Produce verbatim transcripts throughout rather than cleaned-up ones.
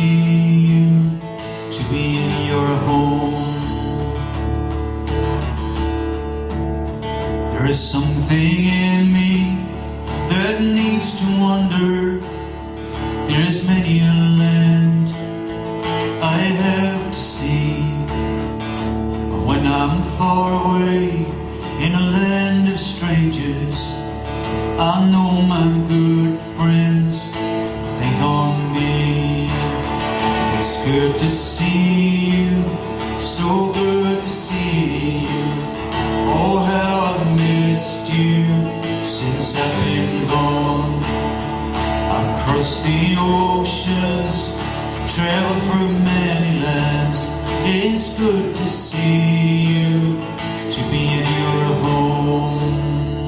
see you, to be in your home. There is something in me that needs to wander. There is many a land I have to see. When I'm far away in a land of strangers, I know my good friends think on me. It's good to see you, so good to see you. Oh, how I've missed you since I've been gone. I've crossed the oceans, traveled through many lands. It's good to see you, to be in your home.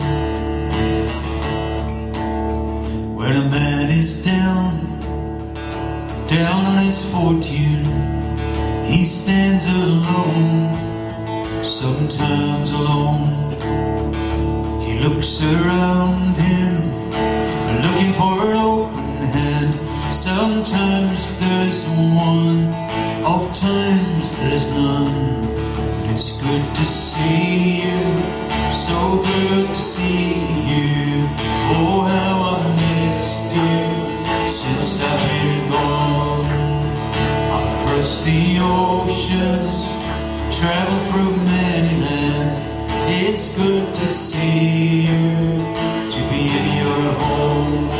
When a man is down, down on his fortune, he stands alone, sometimes alone. He looks around him, looking for an open hand. Sometimes there's one, oft times there's none. But it's good to see you, so good to see you. Oh, how I've missed you since I've been gone. I've crossed the oceans, traveled through many lands. It's good to see you, to be in your home.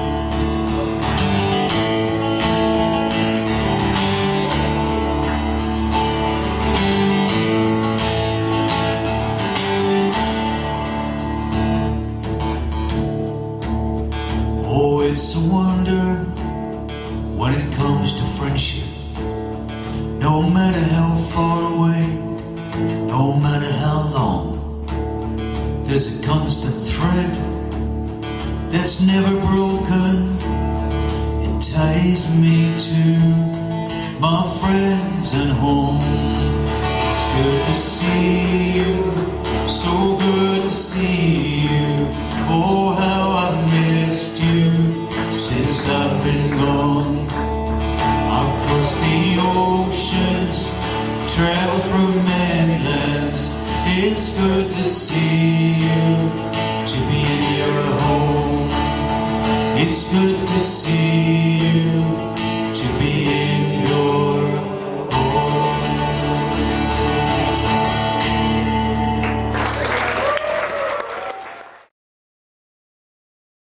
Oh, it's a wonder when it comes to friendship. No matter how far away, no matter how long, there's a constant thread that's never broken. It ties me to my friends and home. It's good to see you, so good to see you. Oh, how I've missed you since I've been gone. I've crossed the oceans, traveled through many lands. It's good to see you, to be in your home. It's good to see you,